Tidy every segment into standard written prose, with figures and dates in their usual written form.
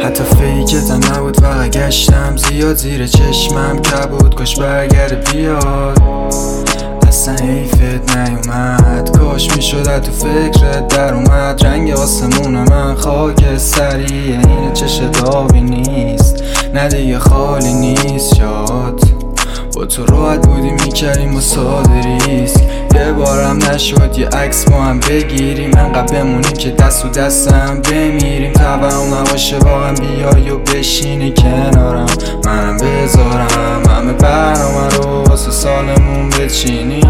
حتی فیکتم نبود فقط گشتم زیاد زیر چشمم کبود کاش برگرده بیاد اصلا حیفت نیومد کاش میشد تو فکرت در اومد رنگ آسمون من خاک سریه این چش داغی نیست نه دیگه خالی نیست شاد با تو راحت بودی میکردیم و ساده ریسک یه بارم نشد یه عکس با هم بگیریم انقدر بمونیم که دست و دستم بمیریم تبعم نباشه واقعا بیای و بشینی کنارم منم بذارم همه برنامه رو واسه سالمون بچینی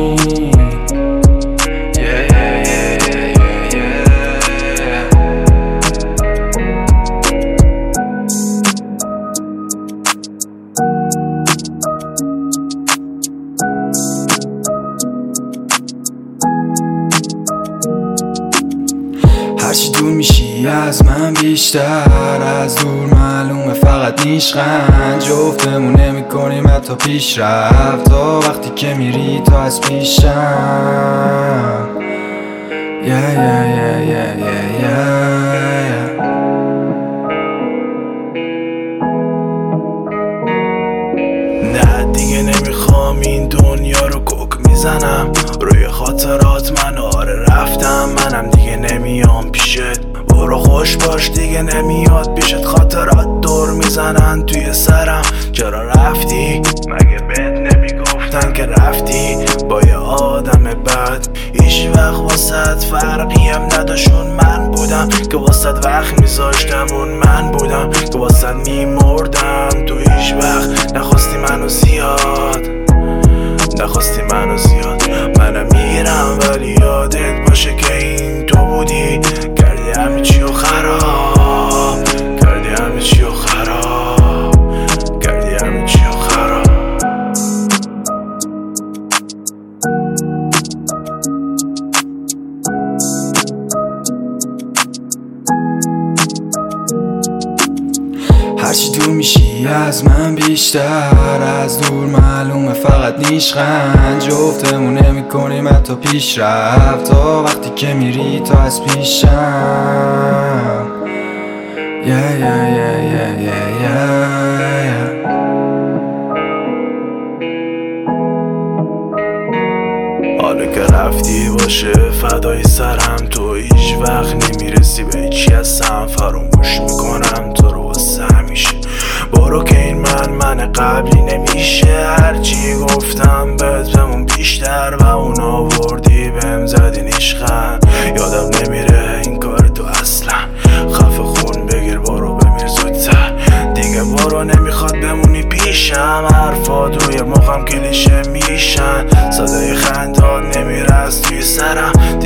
هرچی دور میشی از من بیشتر از دور معلومه فقط نیشخند جفتمون نمیکنیم حتی پیش رفت تا وقتی که میری تو از پیشم نه دیگه نمیخوام این دنیا رو کوک میزنم روی خاطرات من آره رفتم منم دیگه نمیام پیشت برو خوش باش دیگه نمیاد پیشت خاطرات دور میزنن توی سرم چرا رفتی مگه بهت نمیگفتن که رفتی با یه آدم بد هیچ وقت واسد فرقی هم نداشون من بودم که واسد وقت میذاشتم اون من بودم که واسد میمردم تو هیچ وقت نخواستی منو زیاد منم میرم ولی یادت باشه که این تو بودی کردی همه چی و خراب هرچی دور میشی از من بیشتر از دور معلومه فقط نیشخند جفتمون نمیکنیم حتی پیش رفت تا وقتی که میری تو از پیشم حالا که رفتی باشه فدای سرم تو هیچ وقت نمیرسی به هیچی هستم فراموش میکنم تو رو واسه همیشه برو که این من قبلی نمیشه هرچی گفتم بهت بمون بیشتر و اون آوردی بهم زدی نیشخند یادم نمیره این کار تو اصلا خفه خون بگیر برو بمیر زودتر دیگه برو نمیخواد بمونی پیشم حرفات روی مخم کلیشه میشن صدای خندات نمیره از توی سرم